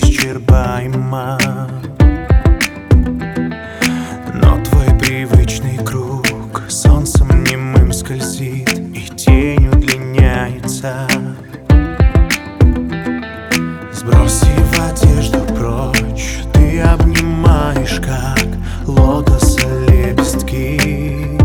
неисчерпаема. Но твой привычный круг солнцем немым скользит и тень удлиняется. Сбросив одежду прочь, ты обнимаешь, как лотоса лепестки.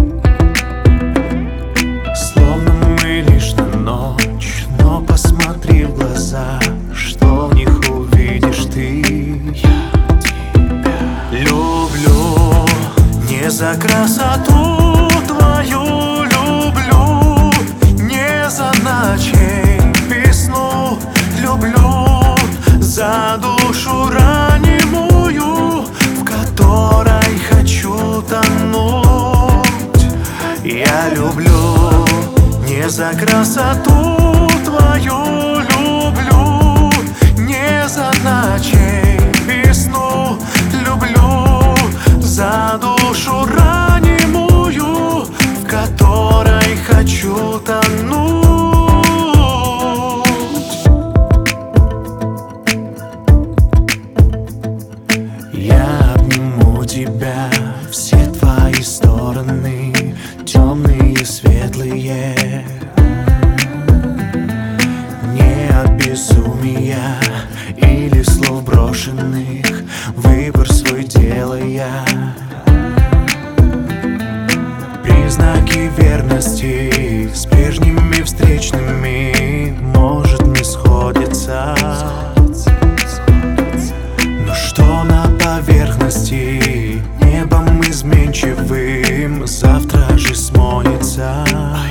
Словно мы лишь на ночь, но посмотри в глаза, что в них увидишь ты. Я тебя люблю не за красоту твою, люблю не за ночей весну, люблю за душу ранимую, в которой хочу тонуть. Я люблю не за красоту твою, люблю не за ночей весну, люблю за душу ранимую, в которой хочу тонуть. Я обниму тебя, все твои стороны, темные, светлые. Не от безумия или слов брошенных, выбор свой делая. Признаки верности с прежними встречными может не сходиться. Но что на поверхности небом изменчивым завтра же смоется.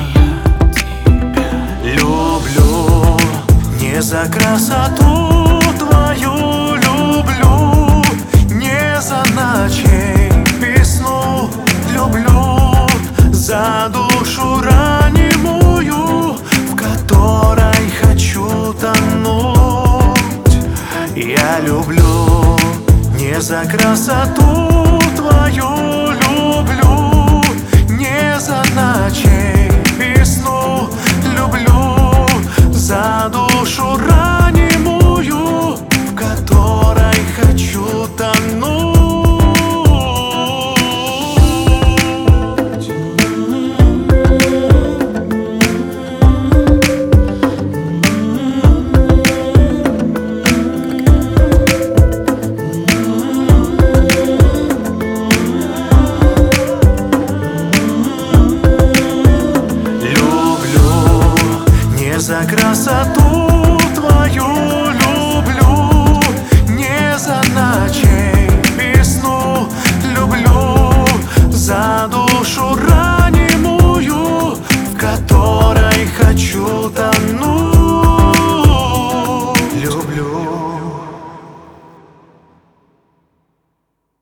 Люблю не за красоту твою, люблю не за ночей весну, люблю за душу ранимую, в которой хочу тонуть. Я люблю не за красоту твою, люблю не за ночей весну, люблю за душу ранимую, в которой хочу тонуть. За красоту твою, люблю не за ночей весну, люблю за душу ранимую, в которой хочу тонуть.